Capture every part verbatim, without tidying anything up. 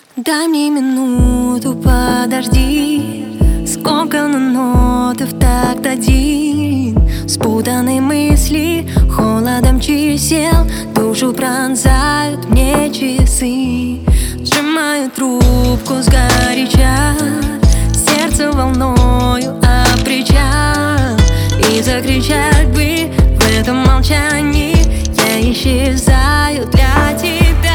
Дай мне минуту, подожди. Сколько на ноты в такт один. Спутанные мысли холодом чисел душу пронзают мне часы. Сжимаю трубку сгоряча, сердце волною обреча. И закричать бы в этом молчании: я исчезаю для тебя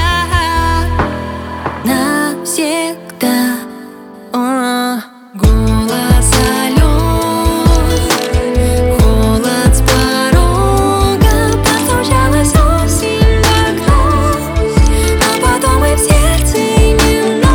навсегда. О, голос слез, холод с порога, постучалась осень в окно, а потом и в сердце немного.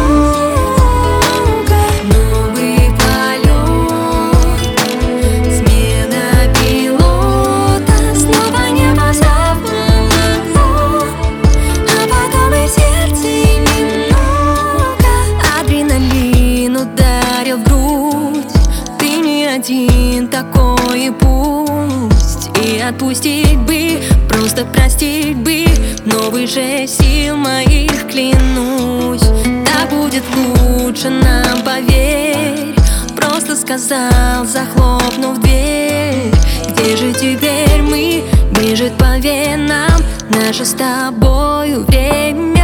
Новый полет, смена пилота, снова небо запомогло, а потом и в сердце немного. Адреналин ударил в грудь, ты не один такой, и пусть. И отпустить бы, просто простить бы, но выше сил моих, клянусь. Так будет лучше нам, поверь. Просто сказал, захлопнув дверь. Где же теперь мы? Бежит по венам наше с тобою время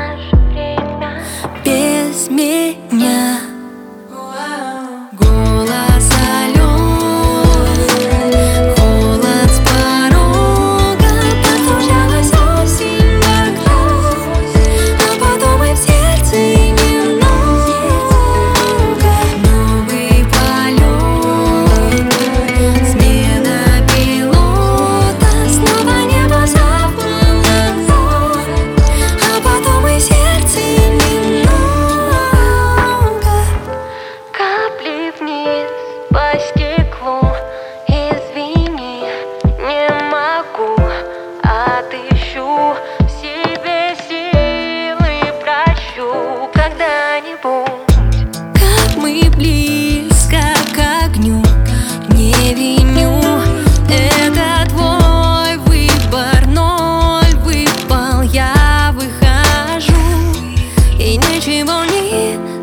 без меня. Голос слез, холод с порога, постучалась осень в окно, а потом и в сердце немного. Новый полет, смена пилота, снова небо запомогло, а потом и в сердце немного. Капли вниз по стеклу, извини, не могу. Отыщу в себе силы, прощу когда-нибудь. Как мы близко к огню, не виню, это твой выбор, ноль выпал, я выхожу, и ничего не